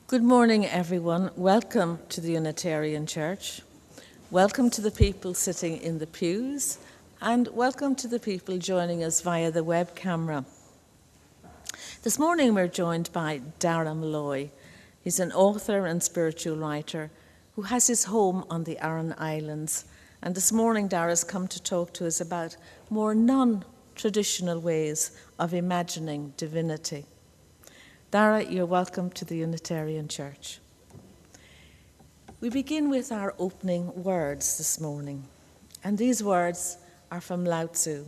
Good morning, everyone. Welcome to the Unitarian Church. Welcome to the people sitting in the pews, and welcome to the people joining us via the web camera. This morning we're joined by Dara Malloy. He's an author and spiritual writer who has his home on the Aran Islands. And this morning Dara's come to talk to us about more non-traditional ways of imagining divinity. Dara, you're welcome to the Unitarian Church. We begin with our opening words this morning, and these words are from Lao Tzu.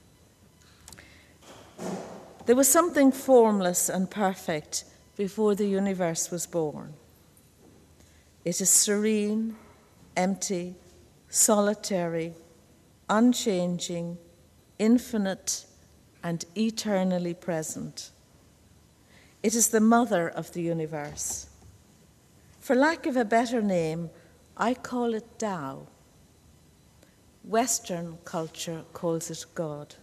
There was something formless and perfect before the universe was born. It is serene, empty, solitary, unchanging, infinite, and eternally present. It is the mother of the universe. For lack of a better name, I call it Tao. Western culture calls it God.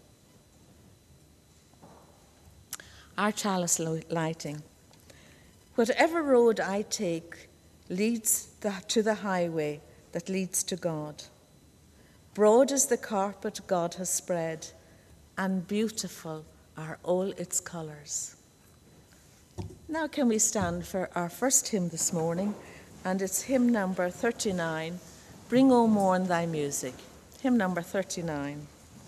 Our chalice lighting. Whatever road I take leads to the highway that leads to God. Broad is the carpet God has spread, and beautiful are all its colours. Now can we stand for our first hymn this morning, and it's hymn number 39, Bring O Morn Thy Music. Hymn number 39.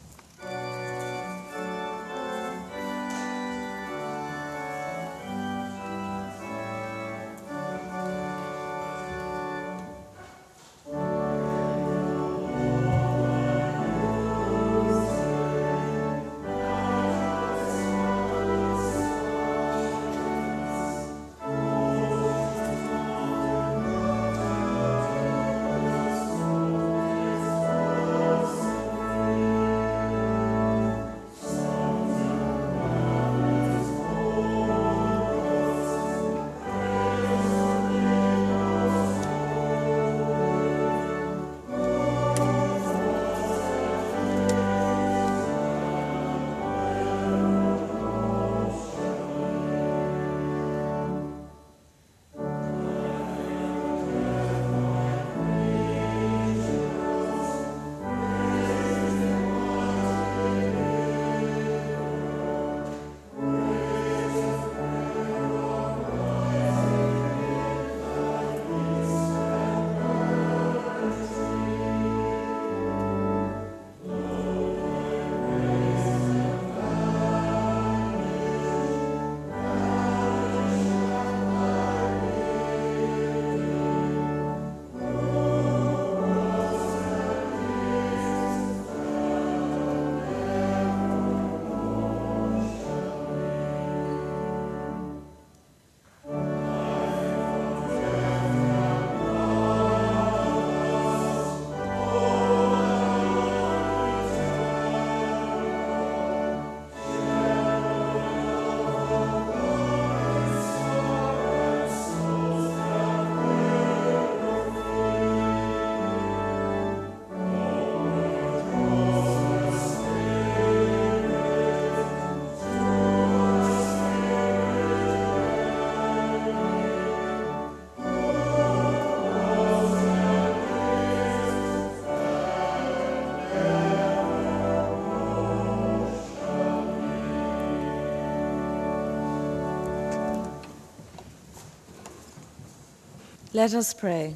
Let us pray.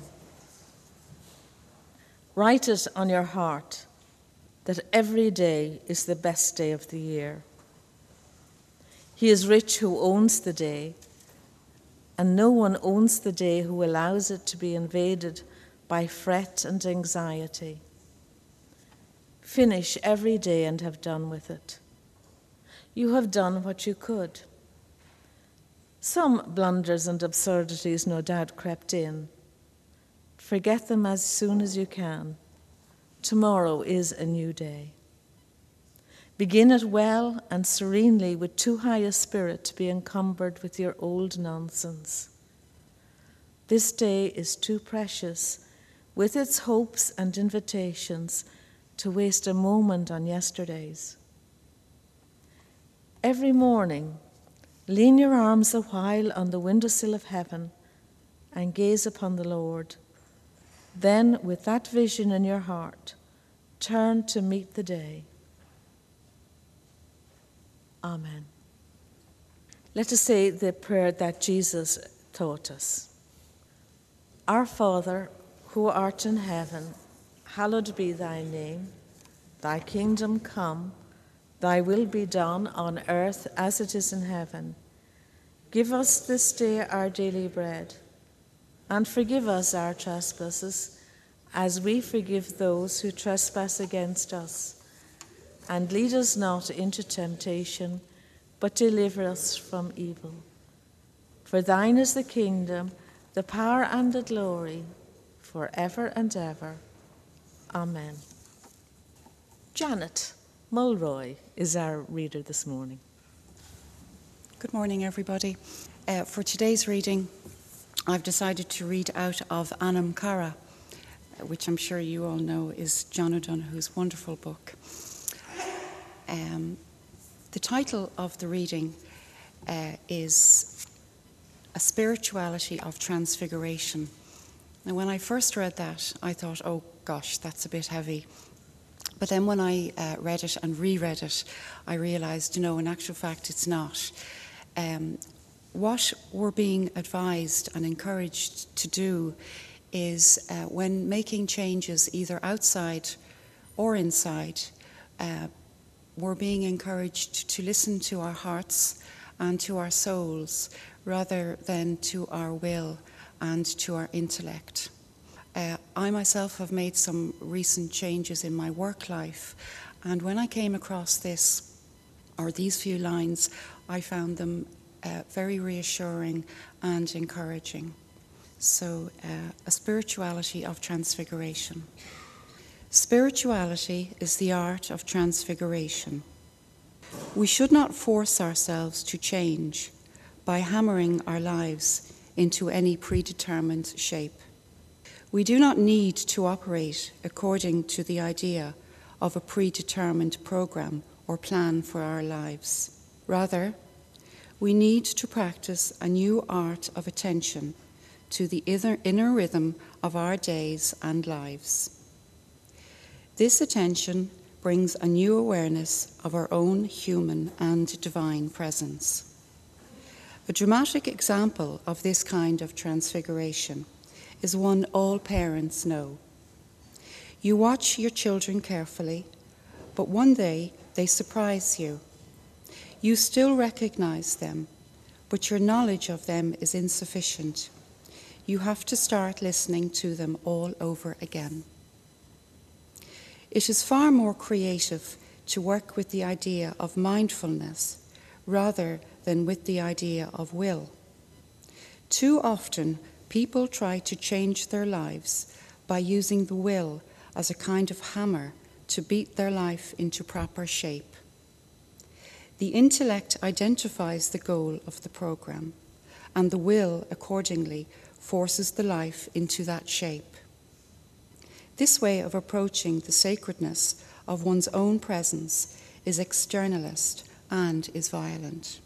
Write it on your heart that every day is the best day of the year. He is rich who owns the day, and no one owns the day who allows it to be invaded by fret and anxiety. Finish every day and have done with it. You have done what you could. Some blunders and absurdities no doubt crept in. Forget them as soon as you can. Tomorrow is a new day. Begin it well and serenely with too high a spirit to be encumbered with your old nonsense. This day is too precious, with its hopes and invitations, to waste a moment on yesterday's. Every morning, lean your arms a while on the windowsill of heaven and gaze upon the Lord. Then, with that vision in your heart, turn to meet the day. Amen. Let us say the prayer that Jesus taught us. Our Father, who art in heaven, hallowed be thy name. Thy kingdom come, thy will be done on earth as it is in heaven. Give us this day our daily bread, and forgive us our trespasses, as we forgive those who trespass against us. And lead us not into temptation, but deliver us from evil. For thine is the kingdom, the power and the glory, forever and ever. Amen. Janet Mulroy is our reader this morning. Good morning, everybody. For today's reading, I've decided to read out of Anam Cara, which I'm sure you all know is John O'Donoghue's wonderful book. The title of the reading is A Spirituality of Transfiguration. Now, when I first read that, I thought, oh gosh, that's a bit heavy. But then when I read it and reread it, I realised, no, in actual fact, it's not. What we're being advised and encouraged to do is when making changes either outside or inside, we're being encouraged to listen to our hearts and to our souls rather than to our will and to our intellect. I myself have made some recent changes in my work life, and when I came across these few lines, I found them very reassuring and encouraging. So, a spirituality of transfiguration. Spirituality is the art of transfiguration. We should not force ourselves to change by hammering our lives into any predetermined shape. We do not need to operate according to the idea of a predetermined program or plan for our lives. Rather, we need to practice a new art of attention to the inner rhythm of our days and lives. This attention brings a new awareness of our own human and divine presence. A dramatic example of this kind of transfiguration is one all parents know. You watch your children carefully, but one day they surprise you. You still recognize them, but your knowledge of them is insufficient. You have to start listening to them all over again. It is far more creative to work with the idea of mindfulness rather than with the idea of will. Too often, people try to change their lives by using the will as a kind of hammer to beat their life into proper shape. The intellect identifies the goal of the program, and the will, accordingly, forces the life into that shape. This way of approaching the sacredness of one's own presence is externalist and is violent.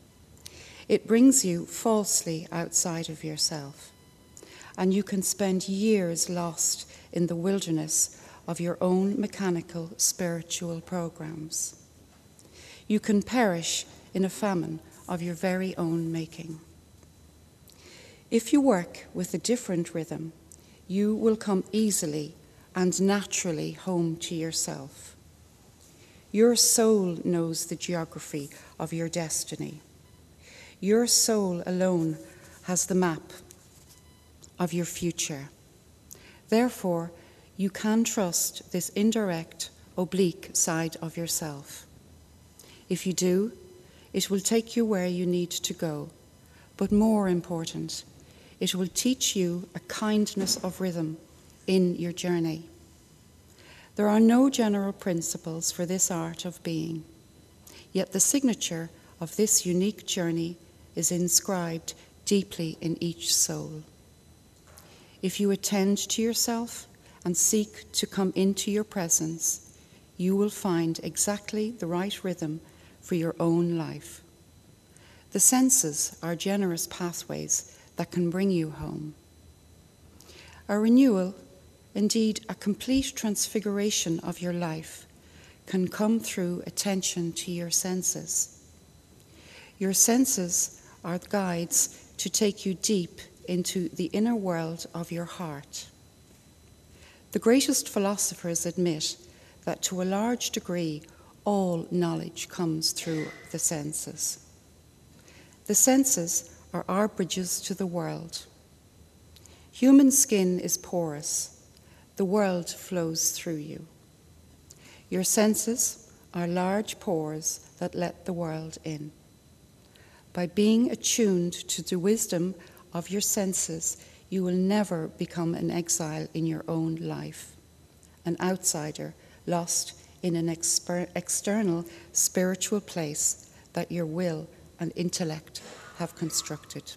It brings you falsely outside of yourself, and you can spend years lost in the wilderness of your own mechanical spiritual programs. You can perish in a famine of your very own making. If you work with a different rhythm, you will come easily and naturally home to yourself. Your soul knows the geography of your destiny. Your soul alone has the map of your future. Therefore, you can trust this indirect, oblique side of yourself. If you do, it will take you where you need to go. But more important, it will teach you a kindness of rhythm in your journey. There are no general principles for this art of being, yet the signature of this unique journey is inscribed deeply in each soul. If you attend to yourself and seek to come into your presence, you will find exactly the right rhythm for your own life. The senses are generous pathways that can bring you home. A renewal, indeed a complete transfiguration of your life, can come through attention to your senses. Your senses are guides to take you deep into the inner world of your heart. The greatest philosophers admit that to a large degree all knowledge comes through the senses. The senses are our bridges to the world. Human skin is porous. The world flows through you. Your senses are large pores that let the world in. By being attuned to the wisdom of your senses, you will never become an exile in your own life, an outsider lost in an external spiritual place that your will and intellect have constructed.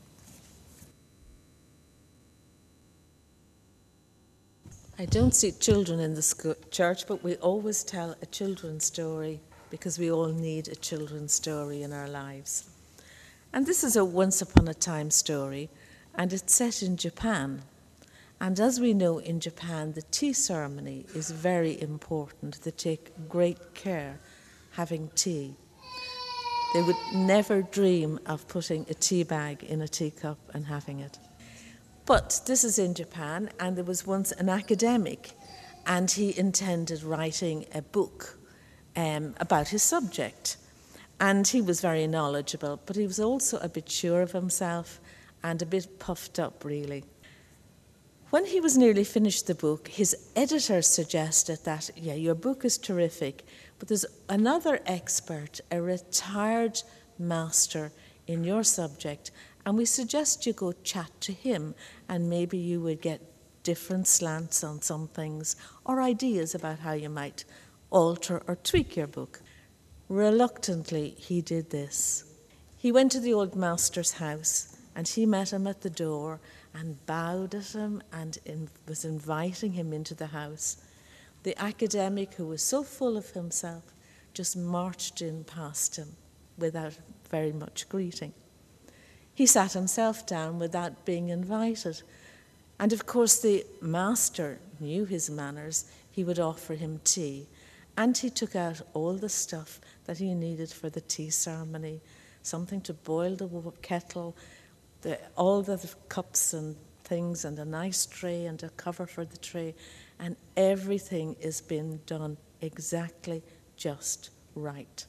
I don't see children in the church, but we always tell a children's story because we all need a children's story in our lives. And this is a once upon a time story, and it's set in Japan. And as we know, in Japan, the tea ceremony is very important. They take great care having tea. They would never dream of putting a tea bag in a teacup and having it. But this is in Japan, and there was once an academic, and he intended writing a book about his subject. And he was very knowledgeable, but he was also a bit sure of himself and a bit puffed up, really. When he was nearly finished the book, his editor suggested that, yeah, your book is terrific, but there's another expert, a retired master in your subject, and we suggest you go chat to him, and maybe you would get different slants on some things or ideas about how you might alter or tweak your book. Reluctantly, he did this. He went to the old master's house, and he met him at the door and bowed at him and was inviting him into the house. The academic, who was so full of himself, just marched in past him without very much greeting. He sat himself down without being invited. And of course, the master knew his manners. He would offer him tea. And he took out all the stuff that he needed for the tea ceremony, something to boil the kettle, all the cups and things, and a nice tray and a cover for the tray. And everything is being done exactly just right.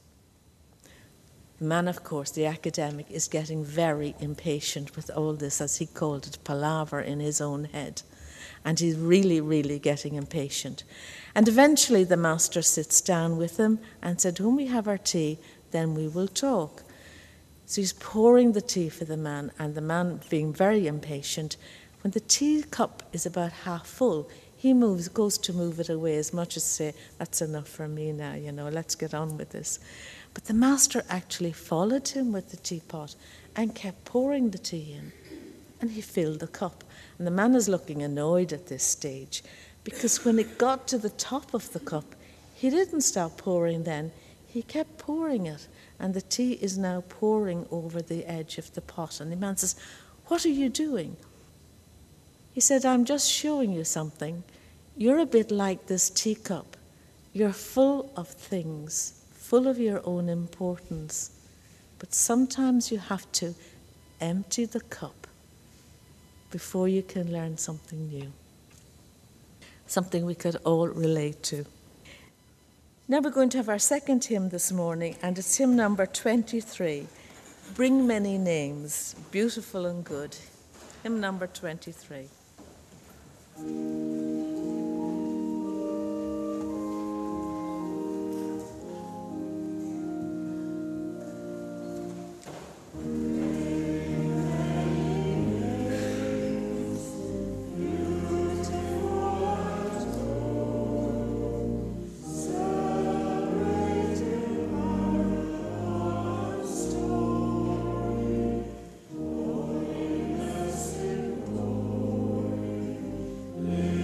The man, of course, the academic, is getting very impatient with all this, as he called it, palaver in his own head. And he's really, really getting impatient. And eventually the master sits down with him and said, when we have our tea, then we will talk. So he's pouring the tea for the man, and the man, being very impatient, when the tea cup is about half full, he goes to move it away, as much as say, that's enough for me now, let's get on with this. But the master actually followed him with the teapot and kept pouring the tea in, and he filled the cup. And the man is looking annoyed at this stage, because when it got to the top of the cup, he didn't stop pouring then. He kept pouring it, and the tea is now pouring over the edge of the pot. And the man says, what are you doing? He said, I'm just showing you something. You're a bit like this teacup. You're full of things, full of your own importance. But sometimes you have to empty the cup before you can learn something new. Something we could all relate to. Now we're going to have our second hymn this morning, and it's hymn number 23, Bring Many Names, Beautiful and Good. Hymn number 23. Yeah.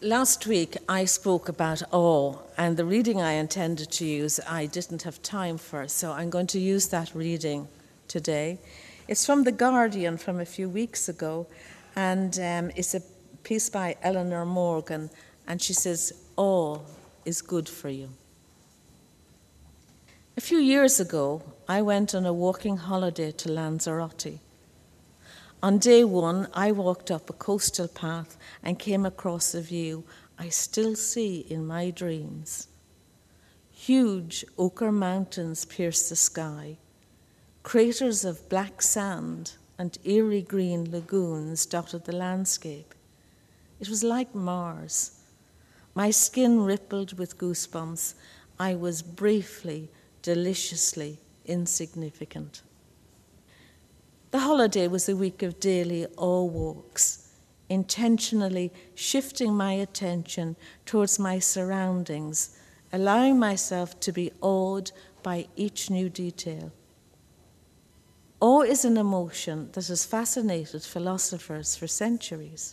Last week I spoke about awe, and the reading I intended to use I didn't have time for, so I'm going to use that reading today. It's from The Guardian from a few weeks ago, and it's a piece by Eleanor Morgan, and she says, "Awe is good for you." A few years ago, I went on a walking holiday to Lanzarote. On day one, I walked up a coastal path and came across a view I still see in my dreams. Huge ochre mountains pierced the sky. Craters of black sand and eerie green lagoons dotted the landscape. It was like Mars. My skin rippled with goosebumps. I was briefly, deliciously insignificant. The holiday was a week of daily awe walks, intentionally shifting my attention towards my surroundings, allowing myself to be awed by each new detail. Awe is an emotion that has fascinated philosophers for centuries.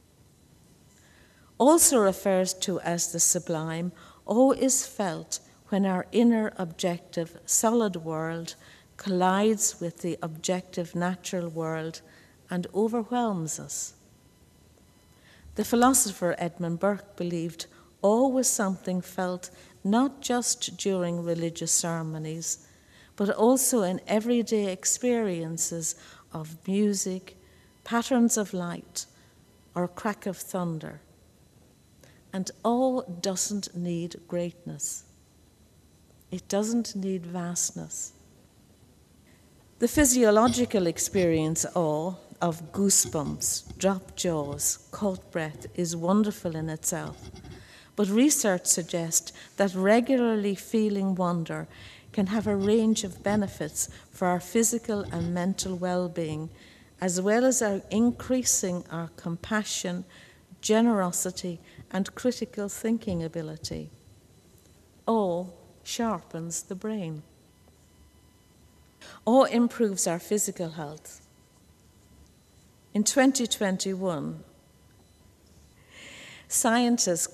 Also referred to as the sublime, awe is felt when our inner objective, solid world collides with the objective natural world and overwhelms us. The philosopher Edmund Burke believed awe was something felt not just during religious ceremonies, but also in everyday experiences of music, patterns of light, or crack of thunder. And awe doesn't need greatness. It doesn't need vastness. The physiological experience of goosebumps, dropped jaws, caught breath is wonderful in itself. But research suggests that regularly feeling wonder can have a range of benefits for our physical and mental well-being, as well as increasing our compassion, generosity, and critical thinking ability. Awe sharpens the brain. Awe improves our physical health. In 2021, scientists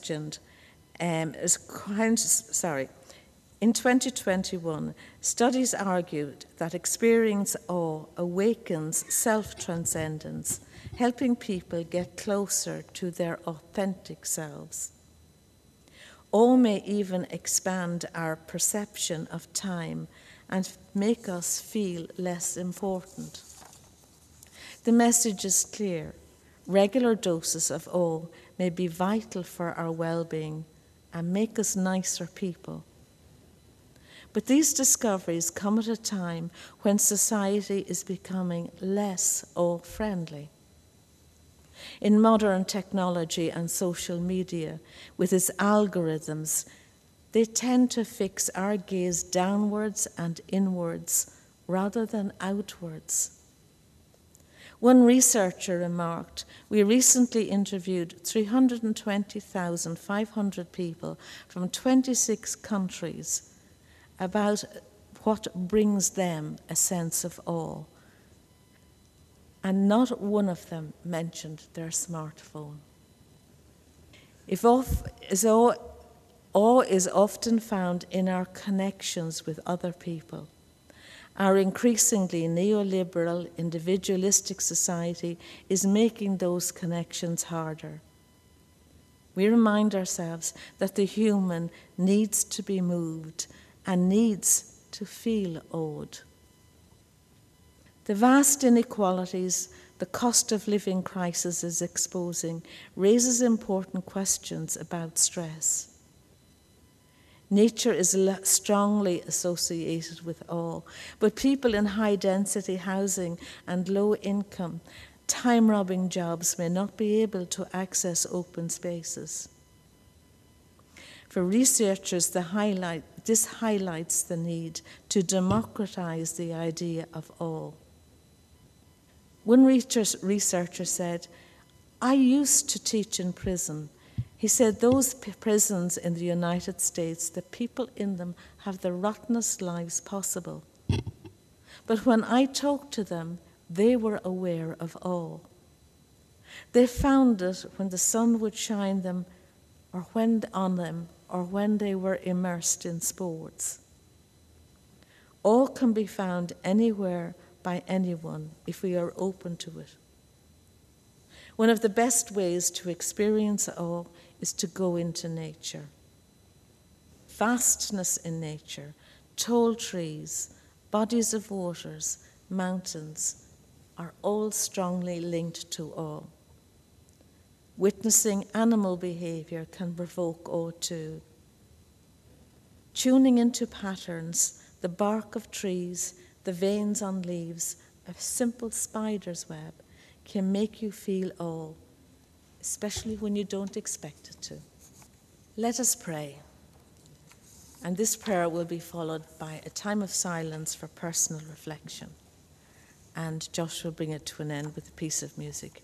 In 2021, studies argued that experiencing awe awakens self-transcendence, helping people get closer to their authentic selves. Awe may even expand our perception of time and make us feel less important. The message is clear. Regular doses of awe may be vital for our well-being and make us nicer people. But these discoveries come at a time when society is becoming less awe-friendly. In modern technology and social media, with its algorithms, they tend to fix our gaze downwards and inwards rather than outwards. One researcher remarked, "We recently interviewed 320,500 people from 26 countries about what brings them a sense of awe. And not one of them mentioned their smartphone." Awe is often found in our connections with other people. Our increasingly neoliberal, individualistic society is making those connections harder. We remind ourselves that the human needs to be moved and needs to feel awed. The vast inequalities the cost of living crisis is exposing raises important questions about stress. Nature is strongly associated with awe, but people in high-density housing and low-income, time-robbing jobs may not be able to access open spaces. For researchers, this highlights the need to democratize the idea of awe. One researcher said, "I used to teach in prison." He said those prisons in the United States, the people in them have the rottenest lives possible. But when I talked to them, they were aware of awe. They found it when the sun would shine them, or when on them, or when they were immersed in sports. Awe can be found anywhere by anyone if we are open to it. One of the best ways to experience awe is to go into nature. Vastness in nature, tall trees, bodies of waters, mountains, are all strongly linked to awe. Witnessing animal behavior can provoke awe too. Tuning into patterns, the bark of trees, the veins on leaves, a simple spider's web can make you feel awe, especially when you don't expect it to. Let us pray. And this prayer will be followed by a time of silence for personal reflection. And Josh will bring it to an end with a piece of music.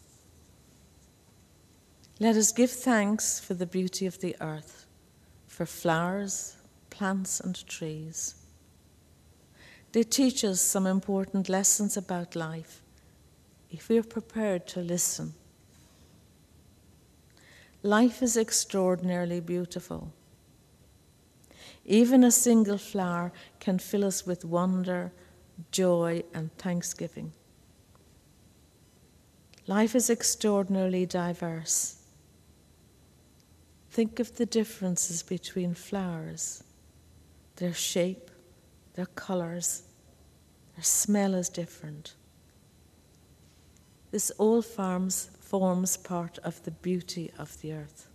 Let us give thanks for the beauty of the earth, for flowers, plants, and trees. They teach us some important lessons about life if we are prepared to listen. Life is extraordinarily beautiful. Even a single flower can fill us with wonder, joy, and thanksgiving. Life is extraordinarily diverse. Think of the differences between flowers. Their shape, their colours, their smell is different. This all forms part of the beauty of the earth.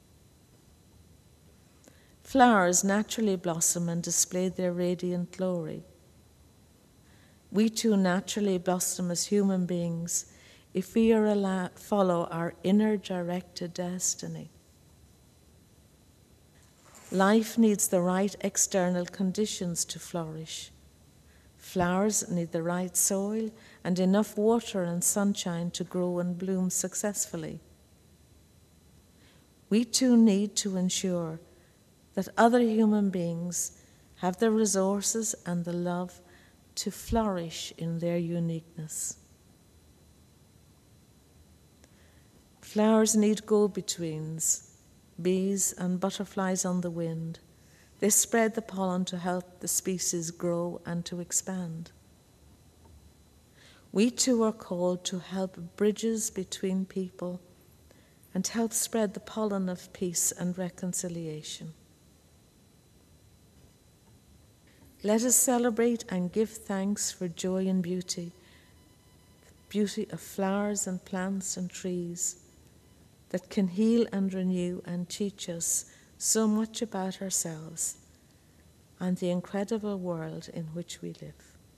Flowers naturally blossom and display their radiant glory. We too naturally blossom as human beings if we are follow our inner directed destiny. Life needs the right external conditions to flourish. Flowers need the right soil and enough water and sunshine to grow and bloom successfully. We too need to ensure that other human beings have the resources and the love to flourish in their uniqueness. Flowers need go-betweens, bees and butterflies on the wind. They spread the pollen to help the species grow and to expand. We too are called to help bridges between people and help spread the pollen of peace and reconciliation. Let us celebrate and give thanks for joy and beauty, the beauty of flowers and plants and trees that can heal and renew and teach us so much about ourselves and the incredible world in which we live.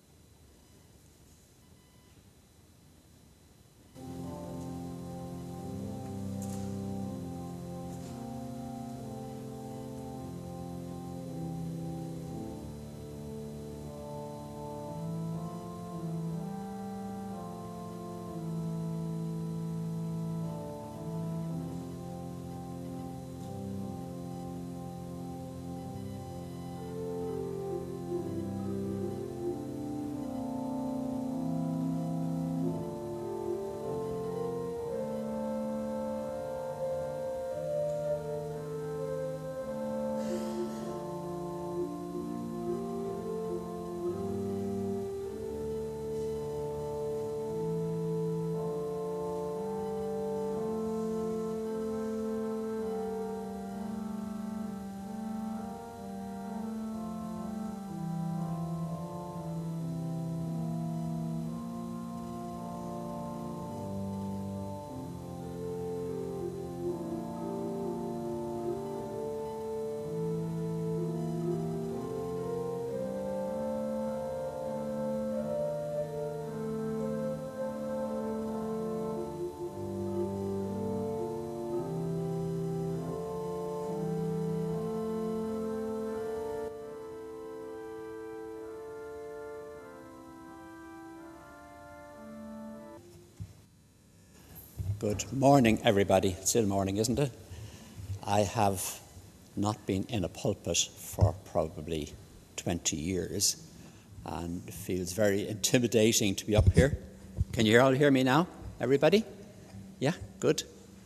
Good morning, everybody. It's still morning, isn't it? I have not been in a pulpit for probably 20 years, and it feels very intimidating to be up here. Can you all hear me now, everybody? Yeah, good.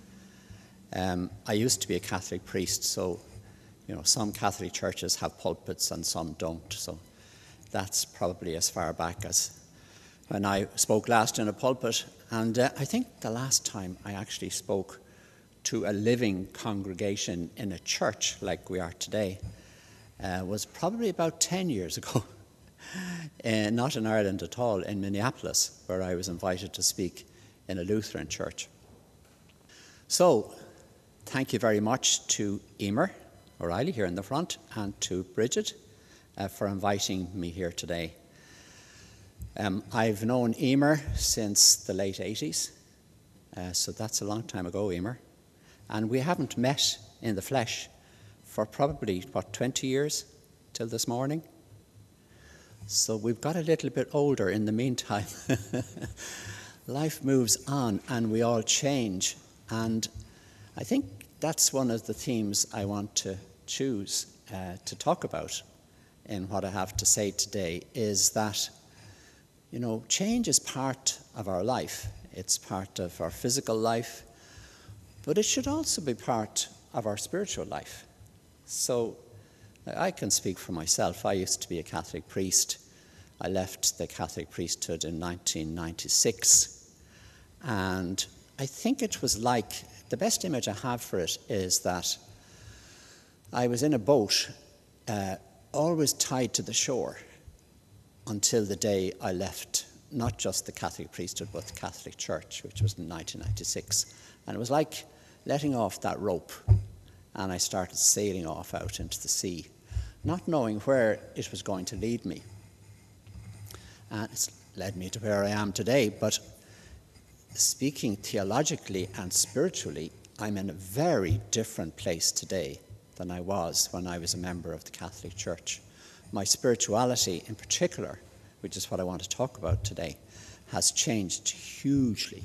I used to be a Catholic priest, so, some Catholic churches have pulpits and some don't. So that's probably as far back as when I spoke last in a pulpit. And I think the last time I actually spoke to a living congregation in a church like we are today was probably about 10 years ago. Not in Ireland at all, in Minneapolis, where I was invited to speak in a Lutheran church. So, thank you very much to Emer O'Reilly here in the front and to Bridget for inviting me here today. I've known Emer since the late 80s, so that's a long time ago, Emer. And we haven't met in the flesh for probably, 20 years till this morning? So we've got a little bit older in the meantime. Life moves on and we all change. And I think that's one of the themes I want to choose to talk about in what I have to say today, is that, change is part of our life. It's part of our physical life, but it should also be part of our spiritual life. So I can speak for myself. I used to be a Catholic priest. I left the Catholic priesthood in 1996. And I think it was like, the best image I have for it is that I was in a boat, always tied to the shore, until the day I left not just the Catholic priesthood, but the Catholic Church, which was in 1996. And it was like letting off that rope, and I started sailing off out into the sea, not knowing where it was going to lead me. And it's led me to where I am today, but speaking theologically and spiritually, I'm in a very different place today than I was when I was a member of the Catholic Church. My spirituality in particular, which is what I want to talk about today, has changed hugely.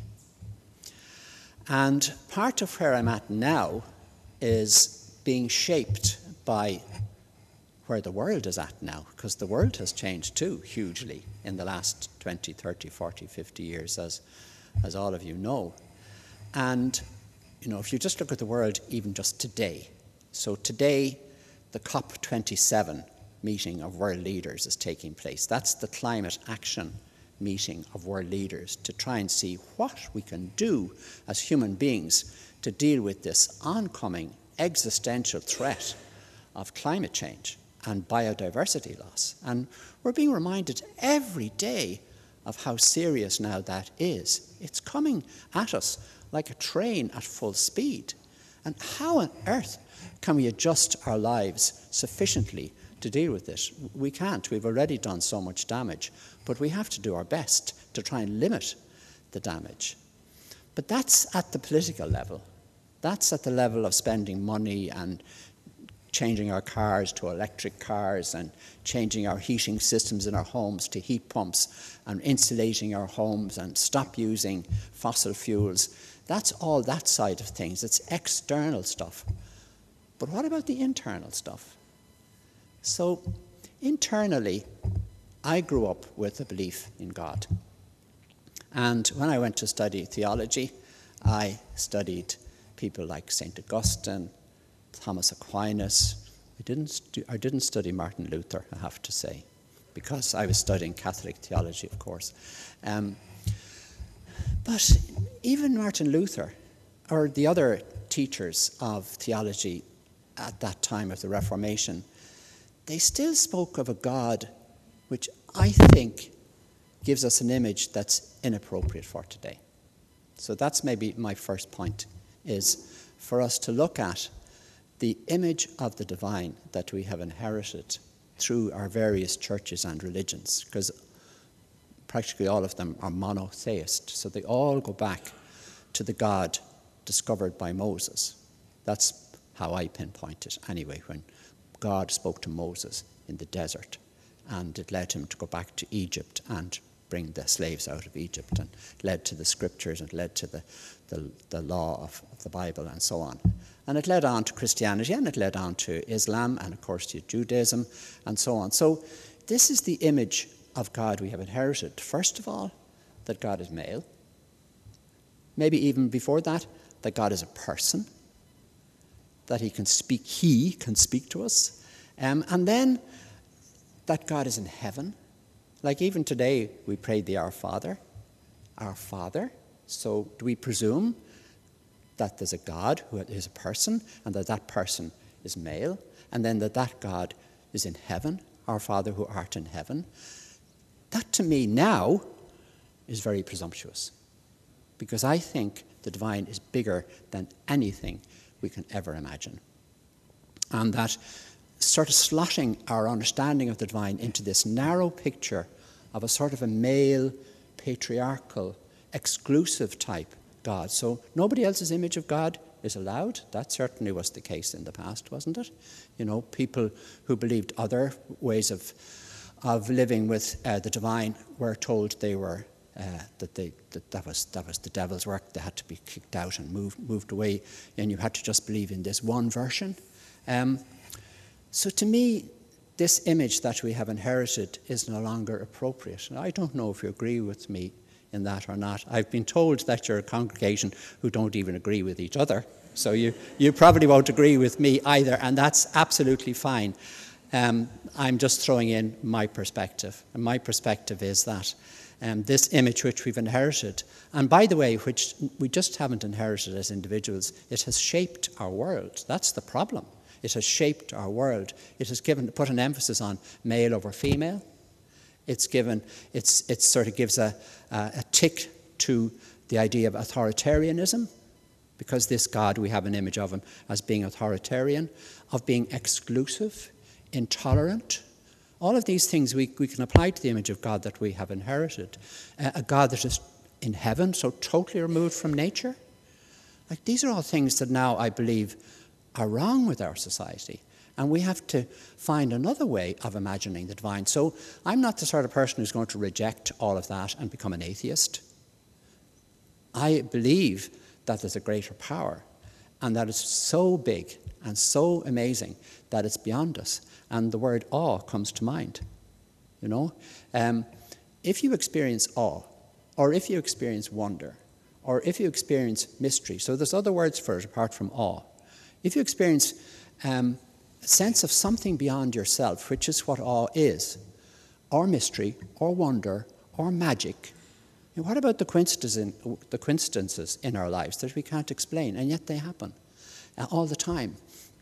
And part of where I'm at now is being shaped by where the world is at now, because the world has changed too hugely in the last 20, 30, 40, 50 years, as all of you know. And, if you just look at the world even just today, so today the COP27 meeting of world leaders is taking place. That's the climate action meeting of world leaders to try and see what we can do as human beings to deal with this oncoming existential threat of climate change and biodiversity loss. And we're being reminded every day of how serious now that is. It's coming at us like a train at full speed. And how on earth can we adjust our lives sufficiently to deal with it? We can't. We've already done so much damage. But we have to do our best to try and limit the damage. But that's at the political level. That's at the level of spending money and changing our cars to electric cars and changing our heating systems in our homes to heat pumps and insulating our homes and stop using fossil fuels. That's all that side of things. It's external stuff. But what about the internal stuff? So internally, I grew up with a belief in God. And when I went to study theology, I studied people like St. Augustine, Thomas Aquinas. I didn't study Martin Luther, I have to say, because I was studying Catholic theology, of course. But even Martin Luther, or the other teachers of theology at that time of the Reformation, they still spoke of a God which I think gives us an image that's inappropriate for today. So that's maybe my first point, is for us to look at the image of the divine that we have inherited through our various churches and religions, because practically all of them are monotheist, so they all go back to the God discovered by Moses. That's how I pinpoint it anyway, when God spoke to Moses in the desert, and it led him to go back to Egypt and bring the slaves out of Egypt, and led to the scriptures, and led to the law of the Bible and so on. And it led on to Christianity, and it led on to Islam, and of course to Judaism, and so on. So this is the image of God we have inherited. First of all, that God is male. maybe even before that God is a person, that he can speak to us, and then that God is in heaven. Like even today we prayed the Our Father. So do we presume that there's a God who is a person, and that person is male, and then that God is in heaven, Our Father who art in heaven? That to me now is very presumptuous, because I think the divine is bigger than anything we can ever imagine. And that sort of slotting our understanding of the divine into this narrow picture of a sort of a male, patriarchal, exclusive type God. So nobody else's image of God is allowed. That certainly was the case in the past, wasn't it? You know, people who believed other ways of living with the divine were told they were that was the devil's work. They had to be kicked out and moved away, and you had to just believe in this one version. So to me, this image that we have inherited is no longer appropriate. And I don't know if you agree with me in that or not. I've been told that you're a congregation who don't even agree with each other, so you probably won't agree with me either, and that's absolutely fine. I'm just throwing in my perspective, and my perspective is that this image which we've inherited, and by the way, which we just haven't inherited as individuals, it has shaped our world. That's the problem. It has shaped our world. It has put an emphasis on male over female. It sort of gives a tick to the idea of authoritarianism, because this God, we have an image of him as being authoritarian, of being exclusive, intolerant. All of these things we can apply to the image of God that we have inherited. A God that is in heaven, so totally removed from nature. Like, these are all things that now I believe are wrong with our society. And we have to find another way of imagining the divine. So I'm not the sort of person who's going to reject all of that and become an atheist. I believe that there's a greater power, and that it's so big and so amazing that it's beyond us. And the word awe comes to mind. You know, if you experience awe, or if you experience wonder, or if you experience mystery, so there's other words for it apart from awe. If you experience a sense of something beyond yourself, which is what awe is, or mystery, or wonder, or magic, what about the coincidences in our lives that we can't explain, and yet they happen all the time?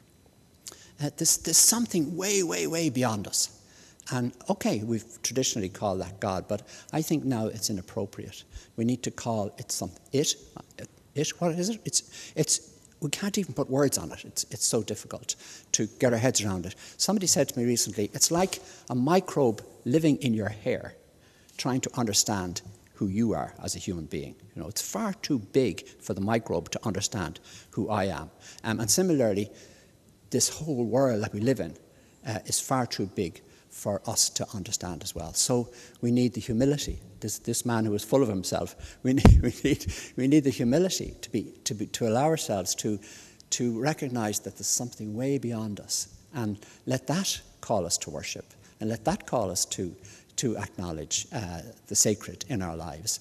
There's something way, way, way beyond us. And okay, we've traditionally called that God, but I think now it's inappropriate. We need to call it something. What is it? We can't even put words on it. It's so difficult to get our heads around it. Somebody said to me recently, it's like a microbe living in your hair, trying to understand who you are as a human being. You know, it's far too big for the microbe to understand who I am. And similarly, this whole world that we live in is far too big for us to understand as well. So we need the humility. This man who is full of himself, we need the humility to allow ourselves to recognize that there's something way beyond us, and let that call us to worship, and let that call us to acknowledge the sacred in our lives.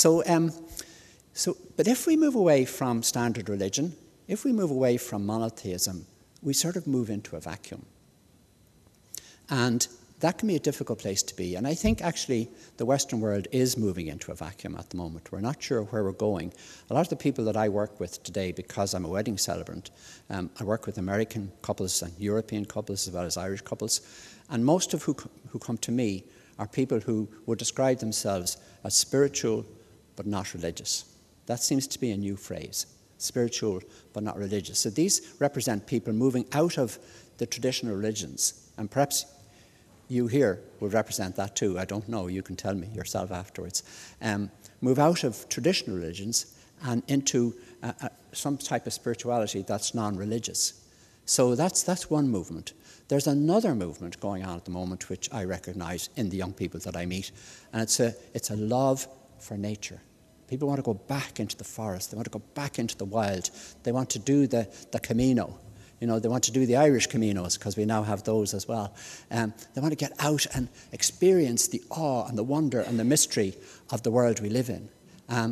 But if we move away from standard religion, if we move away from monotheism, we sort of move into a vacuum. And that can be a difficult place to be. And I think actually the Western world is moving into a vacuum at the moment. We're not sure where we're going. A lot of the people that I work with today, because I'm a wedding celebrant, I work with American couples and European couples as well as Irish couples. And most of who come to me are people who would describe themselves as spiritual but not religious. That seems to be a new phrase, spiritual but not religious. So these represent people moving out of the traditional religions, and perhaps you here would represent that too. I don't know, you can tell me yourself afterwards. Move out of traditional religions and into some type of spirituality that's non-religious. So that's one movement. There's another movement going on at the moment which I recognize in the young people that I meet, and it's a love for nature. People want to go back into the forest. They want to go back into the wild. They want to do the Camino. You know, they want to do the Irish Caminos, because we now have those as well. They want to get out and experience the awe and the wonder and the mystery of the world we live in.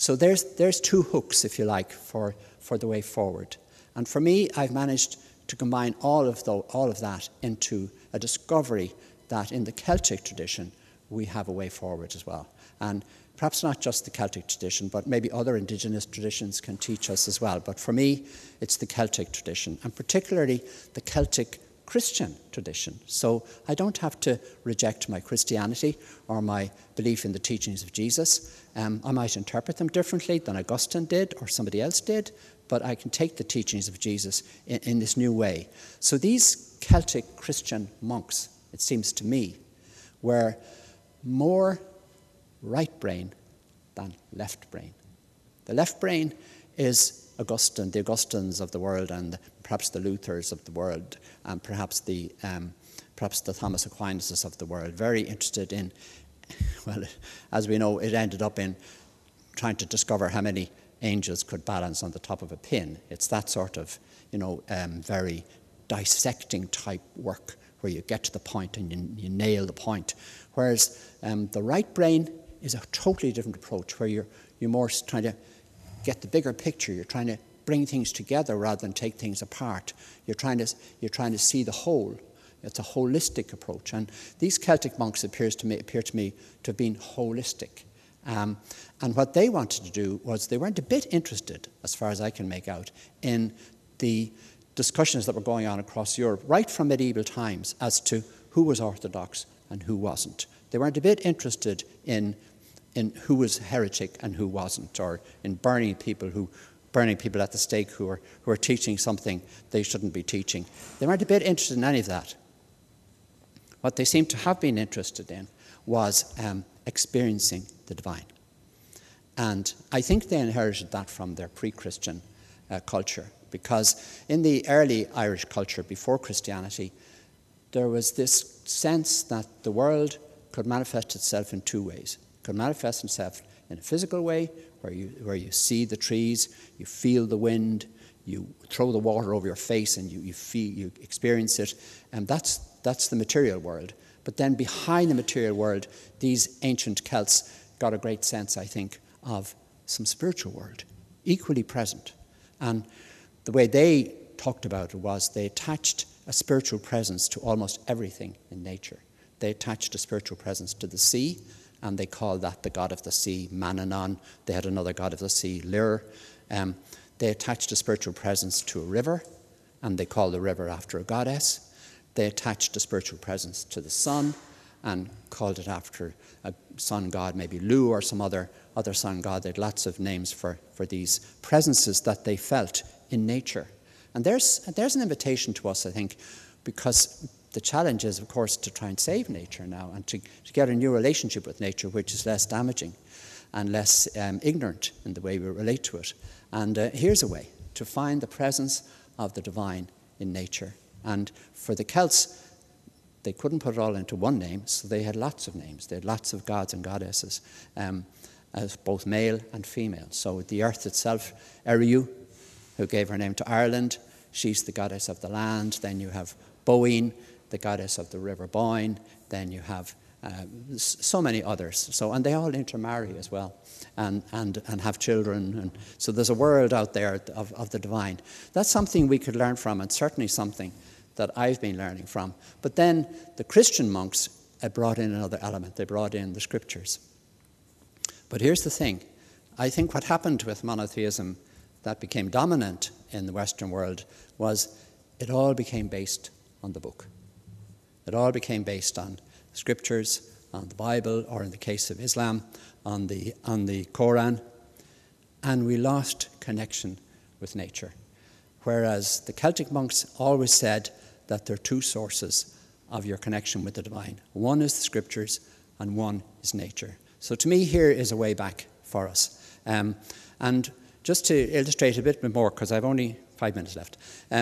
So there's two hooks, if you like, for the way forward. And for me, I've managed to combine all of that into a discovery that in the Celtic tradition, we have a way forward as well. And perhaps not just the Celtic tradition, but maybe other indigenous traditions can teach us as well. But for me, it's the Celtic tradition, and particularly the Celtic Christian tradition. So I don't have to reject my Christianity or my belief in the teachings of Jesus. I might interpret them differently than Augustine did or somebody else did, but I can take the teachings of Jesus in this new way. So these Celtic Christian monks, it seems to me, were more right brain than left brain. The left brain is Augustine, the Augustines of the world, and perhaps the Luthers of the world, and perhaps the Thomas Aquinas of the world, very interested in, well, as we know, it ended up in trying to discover how many angels could balance on the top of a pin. It's that sort of, very dissecting type work where you get to the point and you nail the point. Whereas the right brain is a totally different approach, where you're more trying to get the bigger picture. You're trying to bring things together rather than take things apart. You're trying to see the whole. It's a holistic approach, and these Celtic monks appear to me to have been holistic. And what they wanted to do was, they weren't a bit interested, as far as I can make out, in the discussions that were going on across Europe, right from medieval times, as to who was Orthodox and who wasn't. They weren't a bit interested in who was heretic and who wasn't, or in burning people at the stake who were teaching something they shouldn't be teaching. They weren't a bit interested in any of that. What they seemed to have been interested in was experiencing the divine. And I think they inherited that from their pre-Christian culture, because in the early Irish culture before Christianity, there was this sense that the world could manifest itself in two ways. It could manifest itself in a physical way, where you see the trees, you feel the wind, you throw the water over your face and you experience it, and that's the material world. But then behind the material world, these ancient Celts got a great sense, I think, of some spiritual world, equally present. And the way they talked about it was, they attached a spiritual presence to almost everything in nature. They attached a spiritual presence to the sea, and they called that the god of the sea, Manannán. They had another god of the sea, Lir. They attached a spiritual presence to a river, and they called the river after a goddess. They attached a spiritual presence to the sun and called it after a sun god, maybe Lu or some other sun god. They had lots of names for these presences that they felt in nature. And there's an invitation to us, I think, because the challenge is, of course, to try and save nature now, and to get a new relationship with nature, which is less damaging and less ignorant in the way we relate to it. And here's a way to find the presence of the divine in nature. And for the Celts, they couldn't put it all into one name, so they had lots of names. They had lots of gods and goddesses, as both male and female. So the earth itself, Eriu, who gave her name to Ireland, she's the goddess of the land. Then you have Boine, the goddess of the river Boyne. Then you have so many others. And they all intermarry as well, and have children. And so there's a world out there of the divine. That's something we could learn from, and certainly something that I've been learning from. But then the Christian monks brought in another element. They brought in the scriptures. But here's the thing. I think what happened with monotheism that became dominant in the Western world was it all became based on the book. It all became based on scriptures, on the Bible, or in the case of Islam, on the Quran. And we lost connection with nature. Whereas the Celtic monks always said that there are two sources of your connection with the divine. One is the scriptures, and one is nature. So to me, here is a way back for us. And just to illustrate a bit more, because I've only 5 minutes left,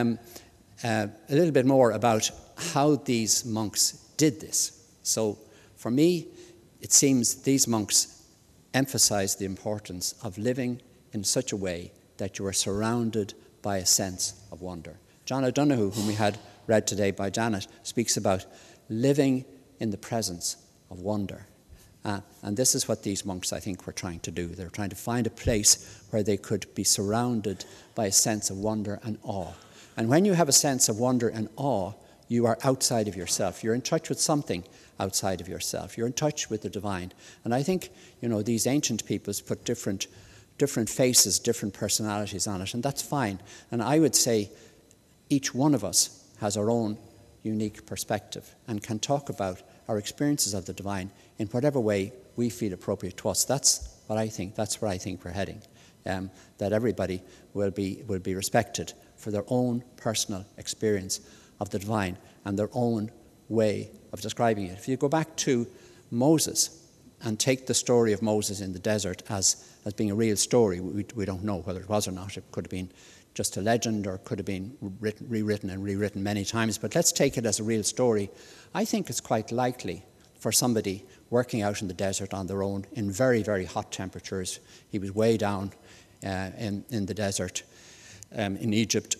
a little bit more about how these monks did this. So for me, it seems these monks emphasized the importance of living in such a way that you are surrounded by a sense of wonder. John O'Donoghue, whom we had read today by Janet, speaks about living in the presence of wonder. And this is what these monks, I think, were trying to do. They were trying to find a place where they could be surrounded by a sense of wonder and awe. And when you have a sense of wonder and awe, you are outside of yourself. You're in touch with something outside of yourself. You're in touch with the divine. And I think, these ancient peoples put different faces, different personalities on it, and that's fine. And I would say each one of us has our own unique perspective and can talk about our experiences of the divine in whatever way we feel appropriate to us. That's what I think. That's where I think we're heading. That everybody will be respected for their own personal experience of the divine and their own way of describing it. If you go back to Moses and take the story of Moses in the desert as being a real story, we don't know whether it was or not. It could have been just a legend or it could have been rewritten many times. But let's take it as a real story. I think it's quite likely for somebody working out in the desert on their own in very, very hot temperatures. He was way down in the desert in Egypt.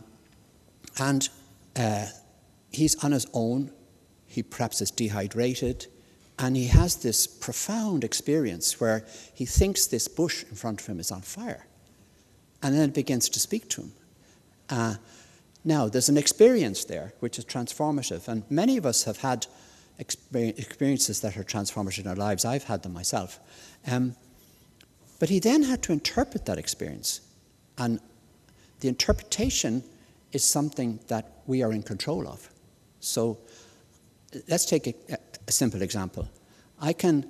And he's on his own. He perhaps is dehydrated. And he has this profound experience where he thinks this bush in front of him is on fire. And then it begins to speak to him. Now, there's an experience there which is transformative. And many of us have had experiences that are transformative in our lives. I've had them myself. But he then had to interpret that experience. And the interpretation is something that we are in control of. So let's take a simple example. I can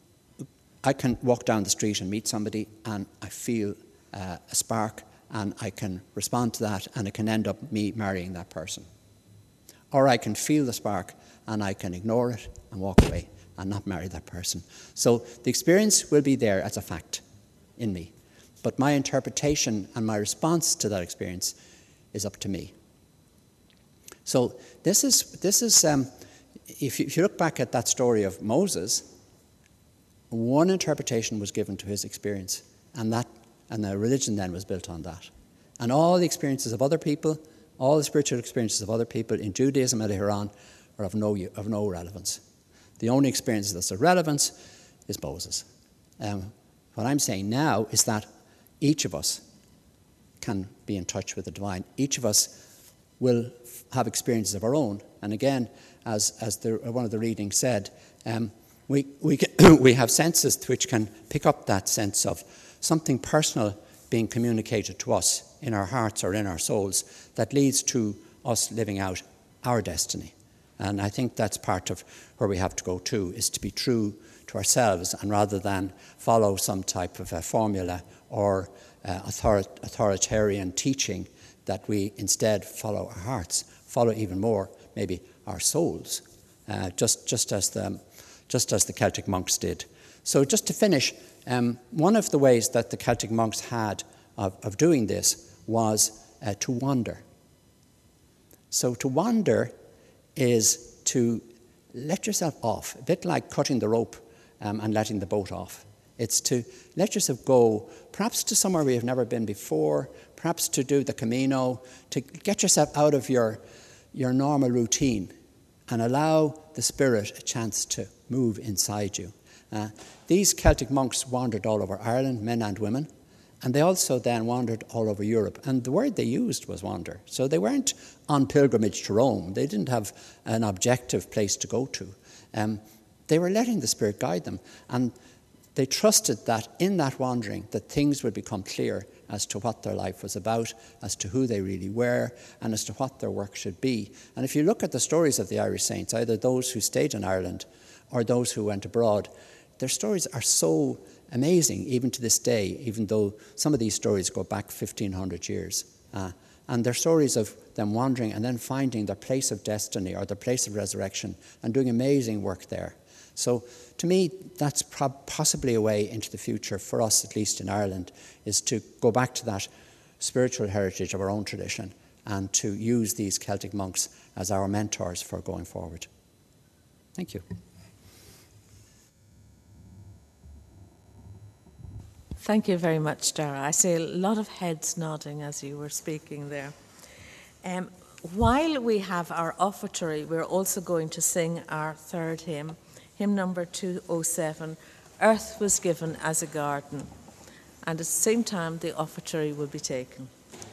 walk down the street and meet somebody and I feel a spark and I can respond to that and it can end up me marrying that person. Or I can feel the spark and I can ignore it and walk away and not marry that person. So the experience will be there as a fact in me. But my interpretation and my response to that experience is up to me. So this is if you look back at that story of Moses, one interpretation was given to his experience, and the religion then was built on that. And all the experiences of other people, all the spiritual experiences of other people in Judaism and Iran are of no relevance. The only experience that's of relevance is Moses. What I'm saying now is that each of us can be in touch with the divine. Each of us will have experiences of our own. And again, as one of the readings said, we have senses which can pick up that sense of something personal being communicated to us in our hearts or in our souls that leads to us living out our destiny. And I think that's part of where we have to go to, is to be true to ourselves, and rather than follow some type of a formula or authoritarian teaching, that we instead follow our hearts, follow even more maybe our souls, just as the Celtic monks did. So just to finish, one of the ways that the Celtic monks had of doing this was to wander. So to wander is to let yourself off, a bit like cutting the rope and letting the boat off. It's to let yourself go, perhaps to somewhere where you've never been before, perhaps to do the Camino, to get yourself out of your normal routine and allow the Spirit a chance to move inside you. These Celtic monks wandered all over Ireland, men and women, and they also then wandered all over Europe. And the word they used was wander. So they weren't on pilgrimage to Rome. They didn't have an objective place to go to. They were letting the Spirit guide them. And they trusted that in that wandering, that things would become clear as to what their life was about, as to who they really were, and as to what their work should be. And if you look at the stories of the Irish saints, either those who stayed in Ireland or those who went abroad, their stories are so amazing, even to this day, even though some of these stories go back 1,500 years. And they're stories of them wandering and then finding their place of destiny or their place of resurrection and doing amazing work there. So to me, that's possibly a way into the future for us, at least in Ireland, is to go back to that spiritual heritage of our own tradition and to use these Celtic monks as our mentors for going forward. Thank you. Thank you very much, Dara. I see a lot of heads nodding as you were speaking there. While we have our offertory, we're also going to sing our third hymn, hymn number 207, Earth Was Given as a Garden. And at the same time, the offertory will be taken.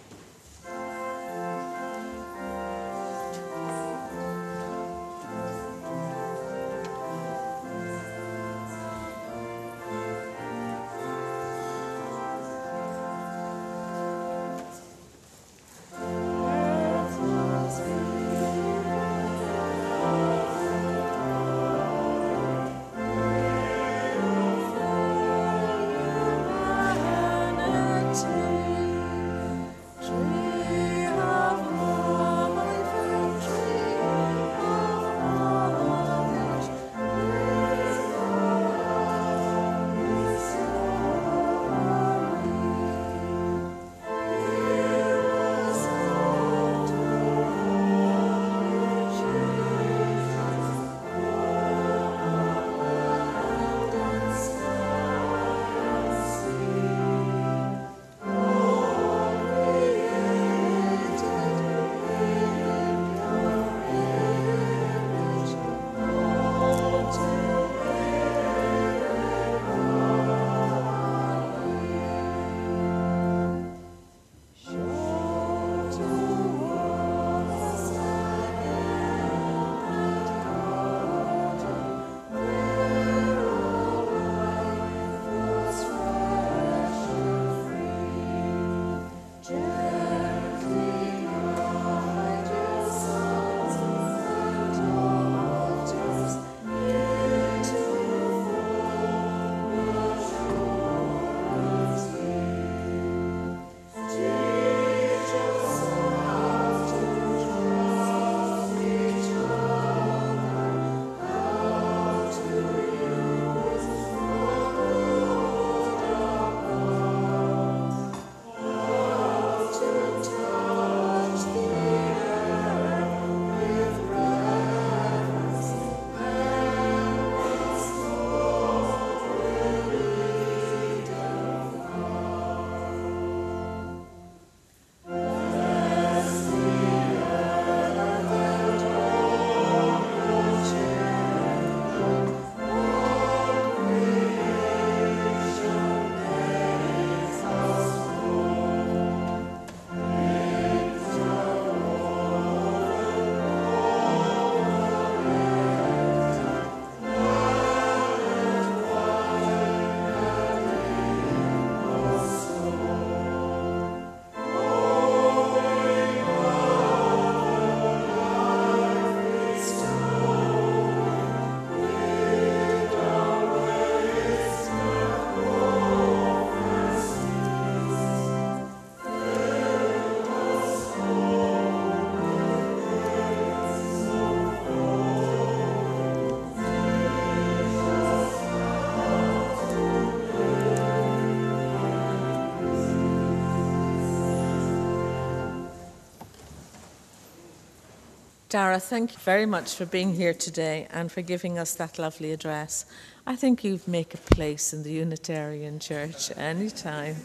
Dara, thank you very much for being here today and for giving us that lovely address. I think you'd make a place in the Unitarian Church anytime.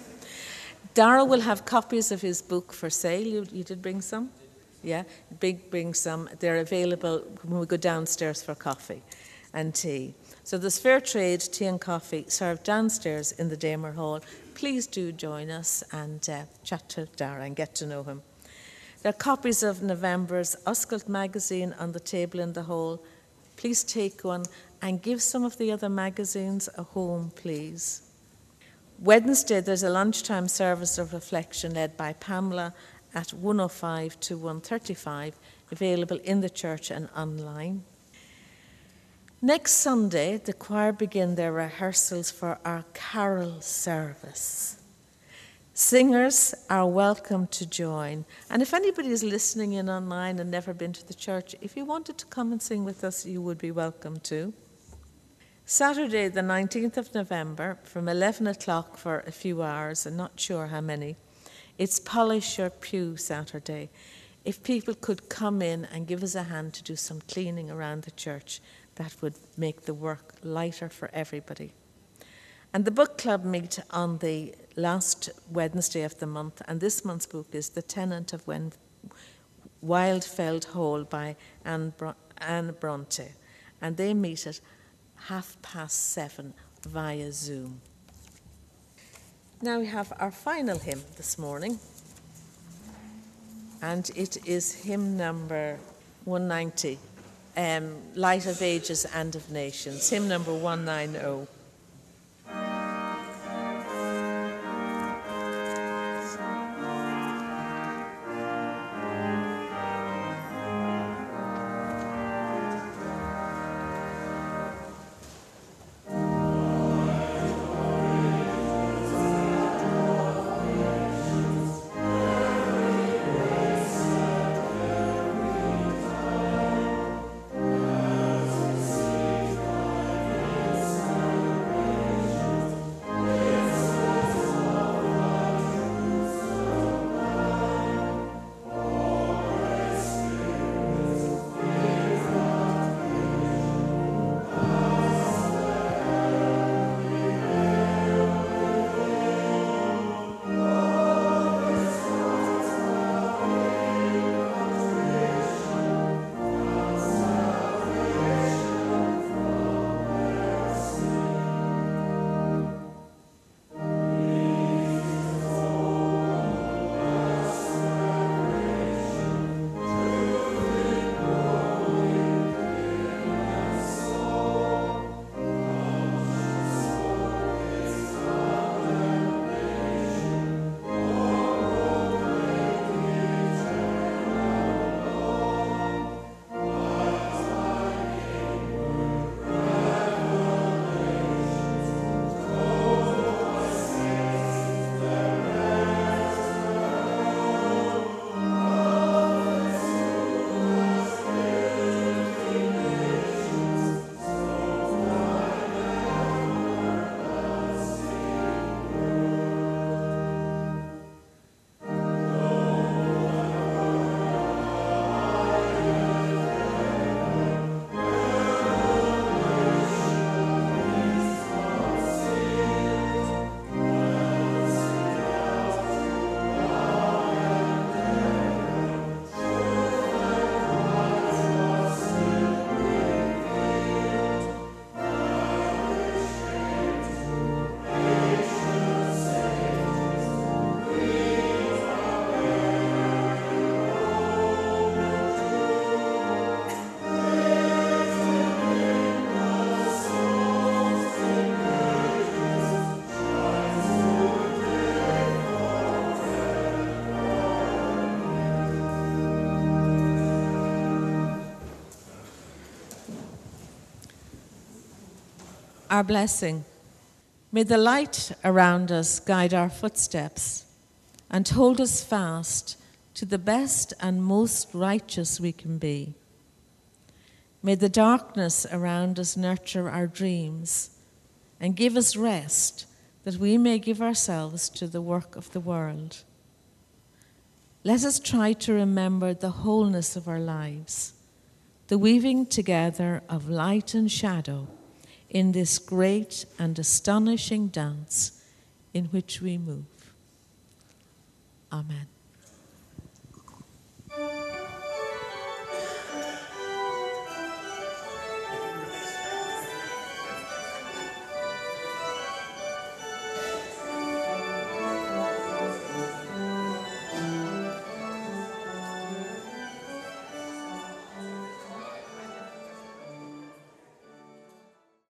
Dara will have copies of his book for sale. You did bring some? Yeah, bring some. They're available when we go downstairs for coffee and tea. So there's fair trade, tea and coffee served downstairs in the Damer Hall. Please do join us and chat to Dara and get to know him. There are copies of November's Oscailt magazine on the table in the hall. Please take one and give some of the other magazines a home, please. Wednesday, there's a lunchtime service of reflection led by Pamela at 1:05 to 1:35, available in the church and online. Next Sunday, the choir begin their rehearsals for our carol service. Singers are welcome to join. And if anybody is listening in online and never been to the church, if you wanted to come and sing with us, you would be welcome to. Saturday, the 19th of November, from 11 o'clock for a few hours, I'm not sure how many. It's Polish Your Pew Saturday. If people could come in and give us a hand to do some cleaning around the church, that would make the work lighter for everybody. And the book club meet on the last Wednesday of the month, and this month's book is The Tenant of Wildfeld Hall by Anne Bronte, and they meet at 7:30 via Zoom. Now we have our final hymn this morning, and it is hymn number 190, Light of Ages and of Nations, hymn number 190. Our blessing. May the light around us guide our footsteps and hold us fast to the best and most righteous we can be. May the darkness around us nurture our dreams and give us rest that we may give ourselves to the work of the world. Let us try to remember the wholeness of our lives, the weaving together of light and shadow in this great and astonishing dance in which we move. Amen.